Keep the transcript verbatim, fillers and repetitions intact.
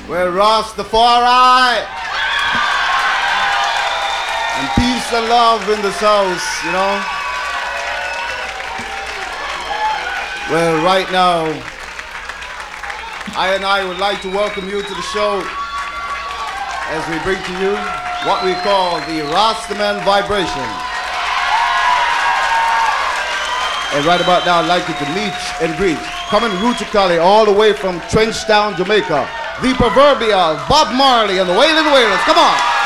Well, Rastafari and peace and love in this house, you know. Well, right now, I and I would like to welcome you to the show as we bring to you what we call the Rastaman Vibration. And right about now, I'd like you to meet and greet, coming rootically all the way from Trenchtown, Jamaica, the proverbial Bob Marley and the Wailing Wailers. Come on.